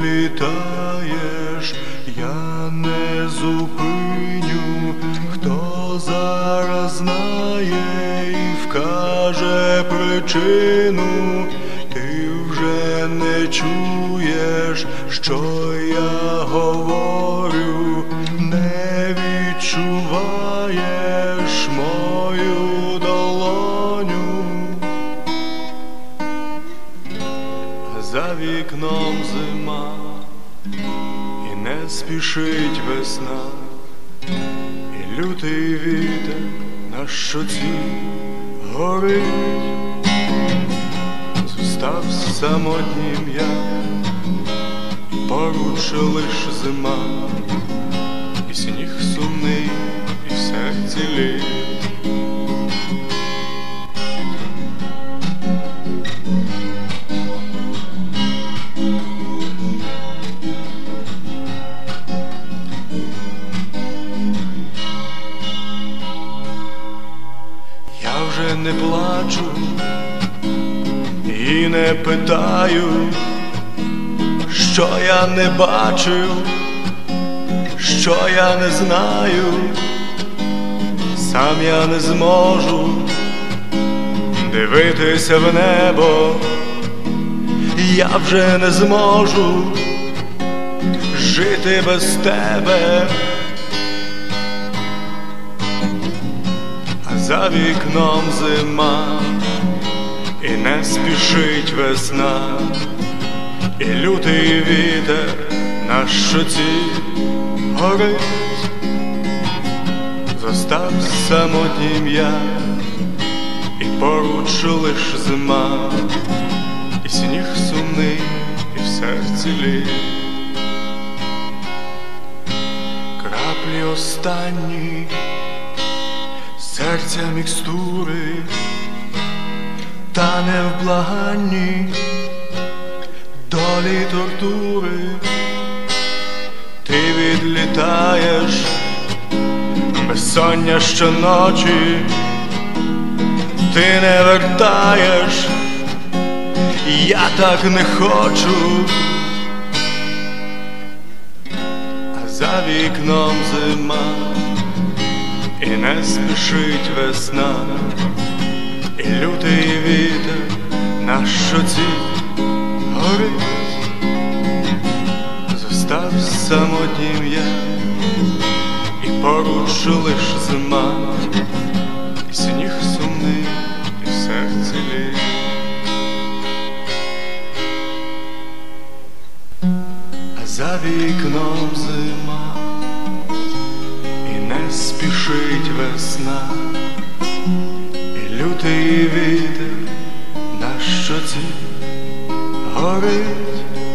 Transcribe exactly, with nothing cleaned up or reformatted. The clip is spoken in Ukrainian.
літаєш, я не зупиню, хто зараз знає і вкаже причину. Ти вже не чуєш, що я говорю, не відчуваєш мою долоню. За вікном зима, і не спішить весна, і лютий вітер на щоці горить. Зостав самотнім я, і поруч лиш зима, і сніг сумний, і в серці лід. Я вже не плачу і не питаю, що я не бачив, що я не знаю. Сам я не зможу дивитися в небо, я вже не зможу жити без тебе. А за вікном зима, і не спішить весна, і лютий вітер на щоці горить. Зостав самотнім я, і поруч лиш зима, і сніг сумний, і в серці лід. Краплі останні серця мікстури, та не в благанні долі тортури. Ти відлітаєш безсоння щоночі, ти не вертаєш, я так не хочу. А за вікном зима, і не спішить весна, і лютий вітер на щоці горить. Зостав самотнім я, і поруч лиш зима, і сніг сумний, і в серці лід. А за вікном зима, і не спішить весна, і лютий вітер на щоці горить.